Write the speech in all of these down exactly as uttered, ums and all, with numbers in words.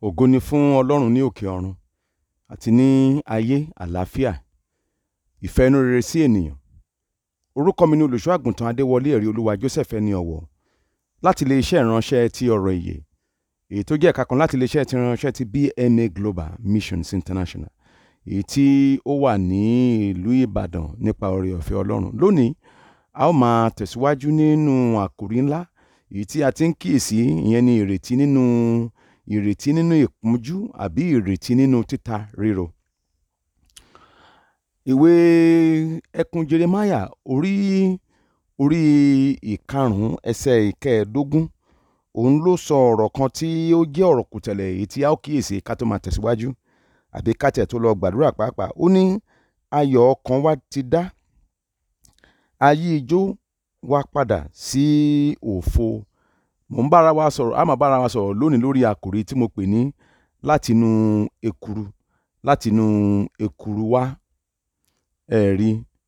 Ògo ni fún Ọlọ́run ní òkè ọ̀run àti ní ayé àlàáfíà, ìfẹ́ inú rere sí ènìyàn. Orúkọ mi ni olùṣọ́ àgùntàn Adéwọlé ẹ̀rí olúwa Joseph ẹni ọ̀wọ̀ láti ilé-iṣẹ́ ìránṣẹ́ ti ọ̀rọ̀ ìyè, èyí tó jẹ́ ẹ̀ka kan láti ilé-iṣẹ́ ti ìránṣẹ́ ti B M A Global Missions International, èyí tí ó wà ní ìlú Ìbàdàn nípa oore ọ̀fẹ́ Ọlọ́run. Lónìí a ó máa tẹ̀síwájú nínú àkòrí ńlá èyí tí a ti ń kíyèsí, ìyẹn ni ìrètí nínú ìrètí nínú ìpọ́njú àbí ìrètí nínú títa ríro. Ìwé ẹkùn Jeremáyà orí orí ìkarùn-ún ẹsẹ̀ ìkẹẹ̀ẹ́dógún, òun ló sọ ọ̀rọ̀ kan tí ó jẹ́ ọ̀rọ̀ kùtẹ̀lẹ̀ èyí tí a ó kíyèsí ká tó máa tẹ̀síwájú àbí ká tẹ̀ tó lọ gbàdúrà pàápàá. Ó ní ayọ̀ ọkàn wa ti dá, ayé ijó wa padà sí òfo. Mo ń bára wa sọ̀rọ̀, a máa bára wa sọ̀rọ̀ lónìí lórí àkòrí tí mo pè ní látinú ekuru, látinú ekuru wá. Ẹ̀rí,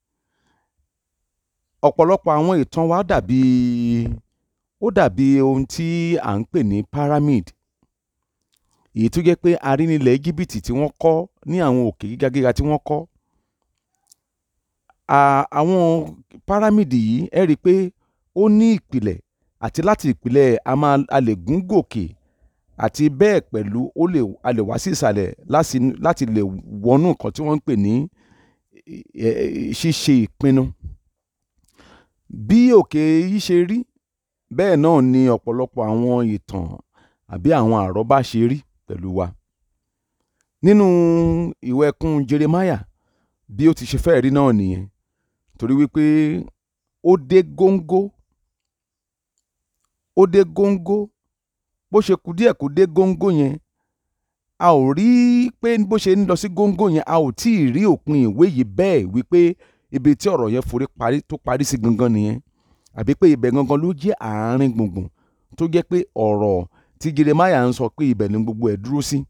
ọ̀pọ̀lọpọ̀ àwọn ìtàn wa dàbí ó dàbí ohun tí à ń pè ní pyramid, èyí tó jẹ́ pé a rí ní ilẹ̀ Íjíbítì tí wọ́n kọ́ ní àwọn òkè gíga gíga tí wọ́n kọ́. Àwọn pyramid yìí ẹ rí i pé ó ní ìpìlẹ̀, àti láti ìpìlẹ̀ a máa a lè gún gòkè, àti bẹ́ẹ̀ pẹ̀lú ó lè a lè wá sí ìsàlẹ̀ láti lè wọnú nǹkan tí wọ́n ń pè ní ṣíṣe ìpinnu. Bí òkè yìí ṣe rí, bẹ́ẹ̀ náà ni ọ̀pọ̀lọpọ̀ àwọn ìtàn àbí àwọn àrọ́bá ṣe rí pẹ̀lú wa. Nínú ìwé ẹkùn Jeremáyà, bí ó ti ṣe fẹ́ rí náà nìyẹn, torí wípé ó dé góńgó ó dé góńgó bó ṣe kù díẹ̀ kó dé góńgó yẹn, a ò rí pé bó ṣe ń lọ sí góńgó yẹn, a ò tí ì rí òpin ìwé yìí bẹ́ẹ̀ wípé ibi tí ọ̀rọ̀ yẹn forí parí tó parí sí gangan nìyẹn, àbí pé ibẹ̀ gangan ló jẹ́ àárín gbùngbùn tó jẹ́ pé ọ̀rọ̀ tí Jeremáyà ń sọ pé ibẹ̀ ni gbogbo ẹ̀ dúró sí.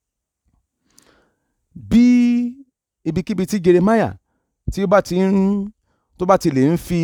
Bí ibikíbi tí Jeremáyà tí ó bá ti ń tó bá ti lè ń fi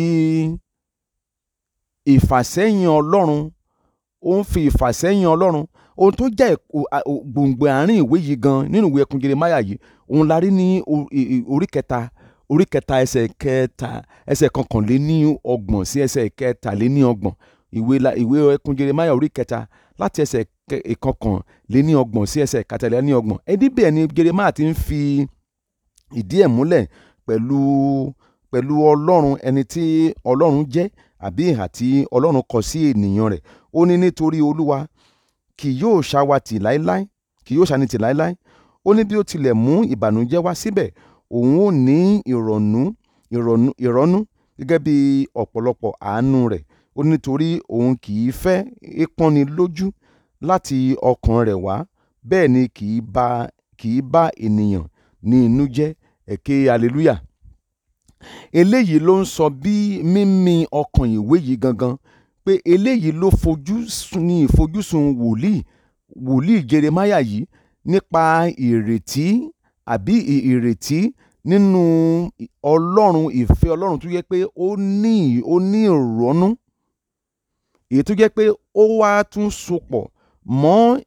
ìfàsẹ́yìn Ọlọ́run, ó ń fi ìfàsẹ́yìn Ọlọ́run, ohun tó jẹ́ gbòǹgbò àárín ìwé yìí gan nínú ìwé ẹkùn Jeremáyà yìí, òun la rí ní orí kẹta orí kẹta ẹsẹ̀ kẹta ẹsẹ̀ kọkànléní ọgbọ̀n sí ẹsẹ̀ kẹtàléní ọgbọ̀n. Ìwé ìwé ẹkùn Jeremáyà orí kẹta láti ẹsẹ̀ ìkọkànléní ọgbọ̀n sí ẹsẹ̀ kẹtàléní ọgbọ̀n. Ẹni bẹ́ẹ̀ ni Jeremáyà ti ń fi ìdí ẹ̀ múlẹ̀ pẹ̀lú pẹ̀lú Ọlọ́run, ẹni tí Ọlọ́run jẹ́ àbí ìhà tí Ọlọ́run kọ sí ènìyàn rẹ̀. Ó ní nítorí Olúwa kì yóò ṣàwátì láéláé kì yóò ṣànítì láéláé. Ó ní bí ó tilẹ̀ mú ìbànújẹ́ wá síbẹ̀, òun ò ní ìrọ̀nú ìrọ̀nú ìrọ́nú gẹ́gẹ́ bí ọ̀pọ̀lọpọ̀ àánú rẹ̀. Ó ní nítorí òun kì í fẹ́ ìpọ́nni lójú láti ọkàn rẹ̀ wá, bẹ́ẹ̀ ni kì í bá kì í bá ènìyàn ní inú jẹ́. Ẹ ké hallelujah. Eléyìí ló ń sọ bí mímí ọkàn ìwé yìí gangan, pé eléyìí ló fojú ní ìfojúsùn wòlíì wòlíì Jeremáyà yìí nípa ìrètí àbí ìrètí nínú Ọlọ́run, ìfẹ́ Ọlọ́run tó yẹ pé ó ní ó ní ìrọ́nú, èyí tó jẹ́ pé ó wá tún sopọ̀ mọ́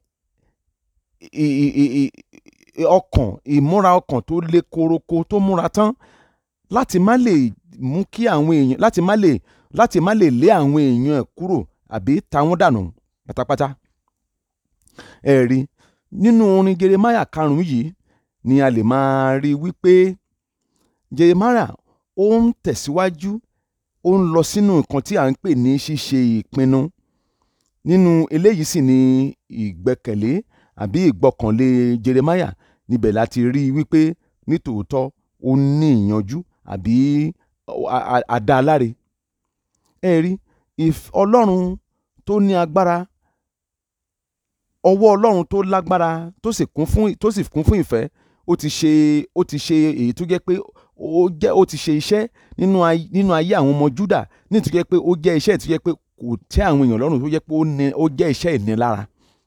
ọkàn ìmúra ọkàn tó le koroko tó múra tán láti má lè mú kí àwọn èèyàn láti má lè láti má lè lé àwọn èèyàn ẹ̀ kúrò àbí ta wọ́n dànù pátápátá. Ẹ̀rí, nínú orin Jeremáyà karùn-ún yìí ni a lè máa rí wípé Jeremáyà ó ń tẹ̀síwájú, ó ń lọ sínú nǹkan tí à ń pè ní ṣíṣe ìpinnu. Nínú eléyìí sì ni ìgbẹ́kẹ̀lé àbí ìgbọ́kànlé Jeremáyà, níbẹ̀ láti rí wípé nítòótọ́ ó ní ìyanjú àbí àdá aláre. Ẹ rí, Ọlọ́run tó ní agbára, ọwọ́ Ọlọ́run tó lágbára tó sì kún fún tó sì kún fún ìfẹ́, ó ti ṣe ó ti ṣe èyí tó jẹ́ pé ó jẹ́ ó ti ṣe iṣẹ́ nínú ayé nínú ayé àwọn ọmọ Júdà, nítorí jẹ́ pé ó jẹ́ iṣẹ́ tó jẹ́ pé kò tẹ́ àwọn èèyàn lọ́rùn, tó jẹ́ pé ó jẹ́ iṣẹ́ ìnilára.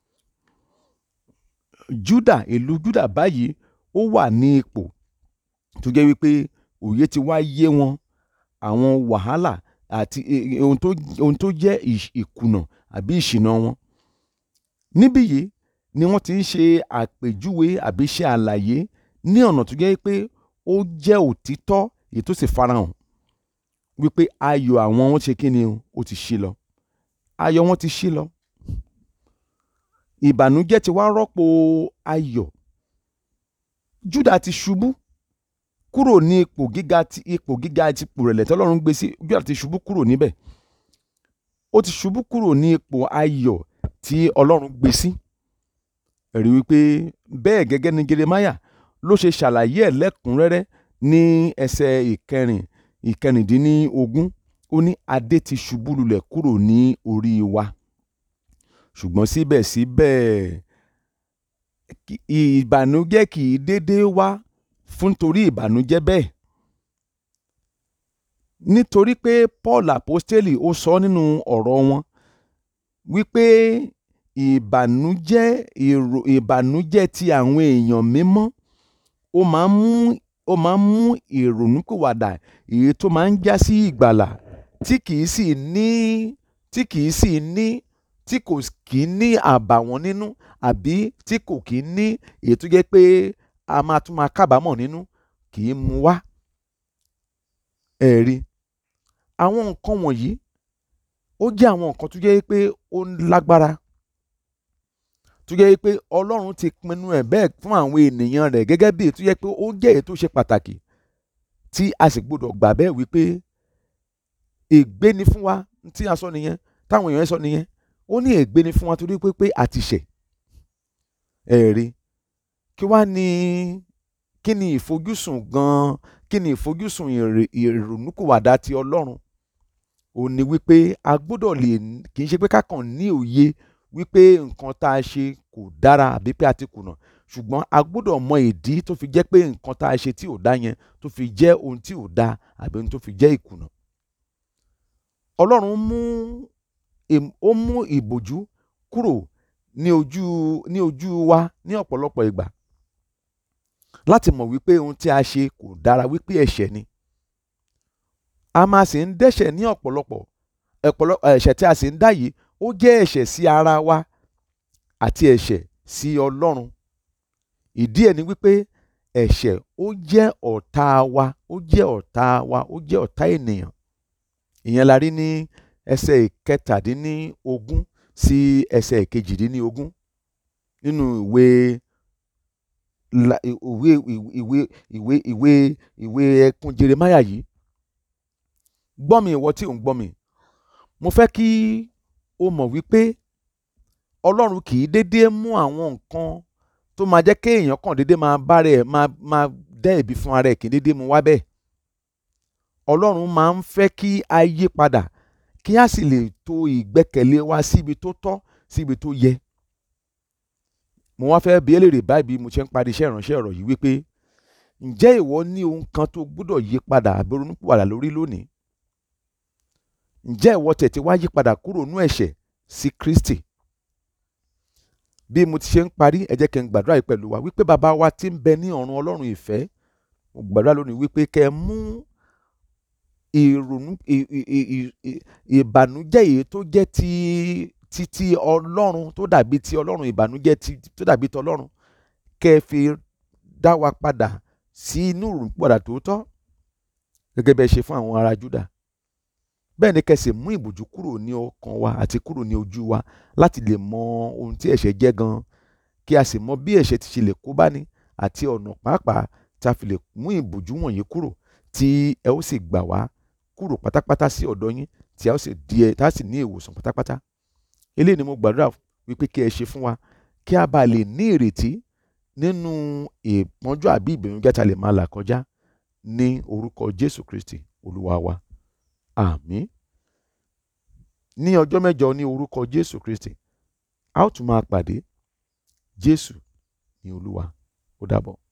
Júdà, ìlú Júdà báyìí ó wà ní ipò tó jẹ́ wípé òye ti wá yé wọn àwọn wàhálà àti ohun tó jẹ́ ìkùnà àbí ìṣìnà wọn. Níbí yìí ni wọ́n ti ń ṣe àpèjúwe àbí ṣe àlàyé ní ọ̀nà tó jẹ́ pé ó jẹ́ òtítọ́ èyí tó sì farahàn wípé ayọ̀ àwọn wọn ṣe kí ni o ó ti ṣí lọ, ayọ̀ wọn ti ṣí lọ. Ìbànújẹ́ ti wá rọ́pò ayọ̀. Júdà ti ṣubú kúrò ní ipò gíga ti ipò gíga ti ipò rẹ̀lẹ̀ tí Ọlọ́run gbé sí. Júdà ti ṣubú kúrò níbẹ̀, ó ti ṣubú kúrò ní ipò ayọ̀ tí Ọlọ́run gbé sí. Ẹ̀rí wípé bẹ́ẹ̀ gẹ́gẹ́ ni Jeremáyà ló ṣe ṣàlàyé ẹ̀ lẹ́kùnrẹ́rẹ́ ní ẹsẹ̀ ìkẹrìn ìkẹrìndínlógún. Ó ní adé ti ṣubú lulẹ̀ kúrò ní orí wa, ṣùgbọ́n síbẹ̀síbẹ̀ ìbànújẹ́ kì í dédé wá fún torí ìbànújẹ́ bẹ́ẹ̀. Nítorí pé Paul Aposteli ó sọ nínú ọ̀rọ̀ wọn wípé ìbànújẹ́ èrò ìbànújẹ́ ti àwọn èèyàn mímọ́ ó máa ń mú ó máa ń mú ìrònúpìwàdà èyí tó máa ń já sí ìgbàlà tí kìí sì ní tí kìí sì ní tí kò kì í ní àbàwọ́n nínú, àbí tí kò kì í ní èyí tó jẹ́ pé a máa tún máa kábàámọ̀ nínú, kì í mú wá. Ẹ̀rí àwọn nǹkan wọ̀nyí ó jẹ́ àwọn nǹkan tó jẹ́ pé ó lágbára, tó jẹ́ pé Ọlọ́run ti pinnu ẹ̀ bẹ́ẹ̀ fún àwọn ènìyàn rẹ̀ gẹ́gẹ́ bí èyí tó jẹ́ pé ó jẹ́ èyí tó ṣe pàtàkì tí a sì gbọdọ̀ gbà bẹ́ẹ̀ wípé ègbé ni fún wa tí a sọ nìyẹn, táwọn èèyàn sọ nìyẹn. Ó ní ègbé ni fún wa torí pé pé a ti ṣẹ̀. Ẹ̀rí kí wá ní kí ni ìfojúsùn gan-an kí ni ìfojúsùn ìrònúpìwàdà ti Ọlọ́run? Ó ní wípé a gbọ́dọ̀ lè kì í ṣe pé ká kàn ní òye wípé nǹkan tá a ṣe kò dára àbí pé a ti kùnà, ṣùgbọ́n a gbọ́dọ̀ mọ ìdí tó fi jẹ́ pé nǹkan tá a ṣe tí ò dá yẹn tó fi jẹ́ ohun tí ò dá àbí ohun tó fi jẹ́ ìkùnà. Ọlọ́run mú ó mú ìbòjú kúrò ní ojú ní ojú wa ní ọ̀pọ̀lọpọ̀ ìgbà láti mọ̀ wípé ohun tí a ṣe kò dára, wípé ẹ̀ṣẹ̀ ni. A máa sì ń dẹ́ṣẹ̀ ní ọ̀pọ̀lọpọ̀ ẹ̀ṣẹ̀ tí a sì ń dá yìí ó jẹ́ ẹ̀ṣẹ̀ sí ara wa àti ẹ̀ṣẹ̀ sí Ọlọ́run. Ìdí ẹ̀ ni wípé ẹ̀ṣẹ̀ ó jẹ́ ọ̀tá wa ó jẹ́ ọ̀tá wa ó jẹ́ ọ̀tá ènìyàn. Ìyẹn la rí ní ẹsẹ̀ ìkẹtàdínlógún sí ẹsẹ̀ ìkejìdínlógún nínú ìwé ìwé ìwé ìwé ìwé ìwé ẹkún Jeremáyà yìí. Gbọ́ mi ìwọ tí ò ń gbọ́ mi, mo fẹ́ kí o mọ̀ wípé Ọlọ́run kì í dédé mú àwọn nǹkan tó máa jẹ́ kéèyàn kàn dédé máa bá rẹ̀ máa máa dẹ́ ẹ̀bi fún ara ẹ̀ kì í dédé mú wá bẹ́ẹ̀. Ọlọ́run máa ń fẹ́ kí a yí padà kí a sì lè tò ìgbẹ́kẹ̀lé wa síbi tó tọ́ síbi tó yẹ. Mo wá fẹ́ bi ẹ́ léèrè báyìí bí mo ṣe ń parí iṣẹ́ ìránṣẹ́ ọ̀rọ̀ yìí wípé ǹjẹ́ ìwọ ní ohun kan tó gbọ́dọ̀ yí padà àbí ronúpìwàdà lórí lónìí? Ǹjẹ́ ìwọ tètè wá yí padà kúrò nínú ẹ̀ṣẹ̀ sí Kristi? Bí mo ti ṣe ń parí, ẹ jẹ́ kí n gbàdúrà yìí pẹ̀lú wa wípé bàbá wa tí ń bẹ ní ọ̀run, Ọlọ́run ìfẹ́, mo gbàdúrà lónìí wípé kẹ́ ẹ mú ìrònú ìbànújẹ́ èyí tó jẹ́ ti ti ti Ọlọ́run tó dàbí ti Ọlọ́run, ìbànújẹ́ ti tó dàbí ti Ọlọ́run, kẹ́ ẹ fi dá wa padà sí inú ìrònúpìwàdà tòótọ́ gẹ́gẹ́ bẹ́ẹ̀ ṣe fún àwọn ará Júdà. Bẹ́ẹ̀ ni kẹ́ ẹ sì mú ìbòjú kúrò ní ọkàn wa àti kúrò ní ojú wa láti lè mọ ohun tí ẹ̀ṣẹ̀ jẹ́ gan-an, kí a sì mọ bí ẹ̀ṣẹ̀ ti ṣe lè kó bá ní àti ọ̀nà pàápàá tí a fi lè mú ìbòjú wọ̀nyí kúrò tí ẹ ó sì gbà wá kúrò pátápátá sí ọ̀dọ̀ yín, tí a ó sì di ẹ tá a sì ní ìwòsàn pátápátá. Eléyìí ni mo gbàdúrà wípé kí ẹ ṣe fún wa kí a bá lè ní ìrètí nínú ìpọ́njú àbí ìbẹ̀rùjẹ́ tá a lè máa là kọjá ní orúkọ Jésù Kristi Olúwa wa. Àmín. Ní ọjọ́ mẹ́jọ ní orúkọ Jésù Kristi a ó tún máa pàdé. Jésù ni Olúwa. Ó dàbọ̀.